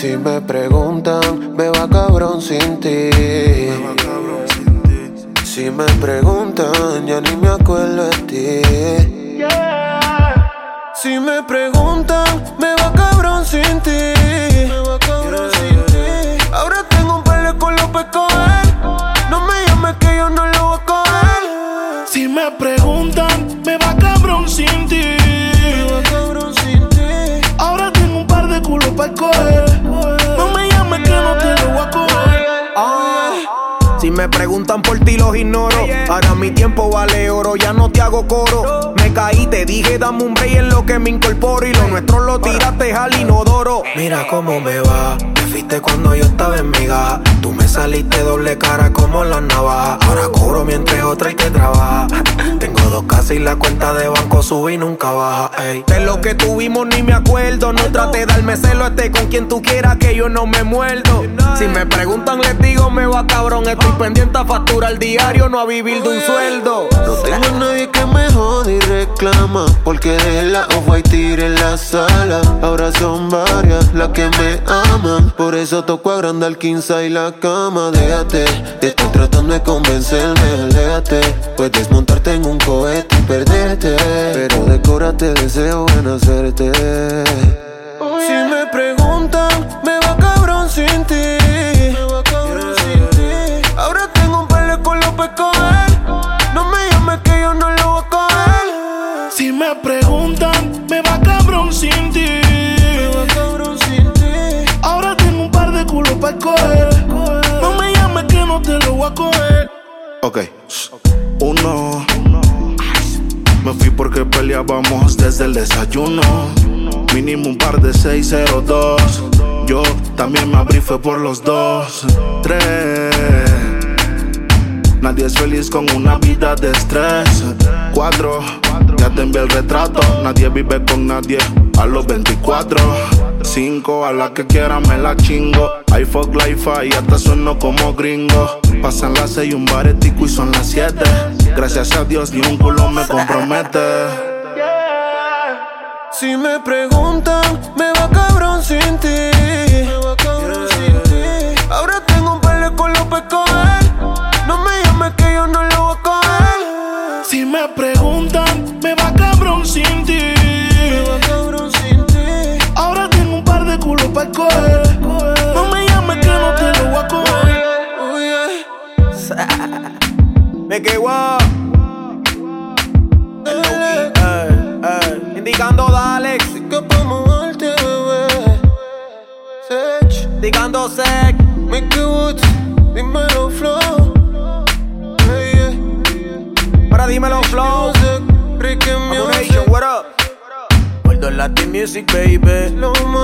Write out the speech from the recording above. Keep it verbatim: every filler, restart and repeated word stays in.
Si me preguntan, me va cabrón sin ti. Me va cabrón sin ti. Si me preguntan, ya ni me acuerdo de ti. Yeah. Si me preguntan, me va cabrón sin ti. Me va cabrón sin ti. Ahora tengo un par de culos pa' escoger. No me llames que yo no lo voy a coger. Si me preguntan, me va cabrón sin ti. Me va cabrón sin ti. Ahora tengo un par de culos pa' escoger. No me llames que no te lo voy a coger. Ah. Si me preguntan por ti los ignoro. Ahora mi tiempo vale oro, ya no te hago coro. Me caí, te dije dame un break en lo que me incorporo. Y lo nuestro lo tiraste al inodoro. Mira cómo me va, te fuiste cuando yo estaba en mi gaja. Tú me saliste doble cara como la navaja. Ahora cobro mientras otra y que trabaja. Tengo dos casas y la cuenta de banco sube y nunca baja, ey. De lo que tuvimos ni me acuerdo. No trate de darme celo, esté con quien tú quieras que yo no me muerdo. Si me preguntan les digo me va cabrón. Estoy pendiente a facturar diario, no a vivir de un sueldo. No tengo a nadie que me jode y reclama, porque dejé la off-white en la sala. Ahora son varias las que me aman. Por eso toco agrandar quince y la cama. Déjate, te estoy tratando de convencerme. Aléjate, puedes desmontarte en un cohete y perderte. Pero decórate, deseo en hacerte. Si me preguntan, me va cabrón sin ti. Me va cabrón sin ti. Ahora tengo un par de culos pa' escoger. No me llames que yo no lo voy a coger. Si me preguntan, me va cabrón sin ti. Me va cabrón sin ti. Ahora tengo un par de culos pa' escoger. No me llames que no te lo voy a coger. Ok, uno. Me fui porque peleábamos desde el desayuno. Mínimo un par de seis cero dos. Yo también me abrí, fue por los dos. Tres. Nadie es feliz con una vida de estrés. Cuatro. Ya te envié el retrato. Nadie vive con nadie a los veinticuatro. Cinco. A la que quiera me la chingo. I fuck life y hasta sueno como gringo. Pasan las seis, un baretico y son las siete. Gracias a Dios ni un culo me compromete. Si me preguntan, me va cabrón sin ti. Me va cabrón sin ti. Ahora tengo un par de culos pa' escoger. No me llames que yo no lo voy a coger. Si me preguntan, me va cabrón sin ti. Me va cabrón sin ti. Ahora tengo un par de culos pa' escoger. No me llames que no te lo voy a coger. Oh yeah. Me quedo indicando da Alex. Que pa' moverte, bebé. Sech. Indicando sec. Mickey Woods. Dímelo, Flow. Hey, yeah. Ahora dímelo flow. Music. Ricky Music. What up? World of Latin music, baby. Slow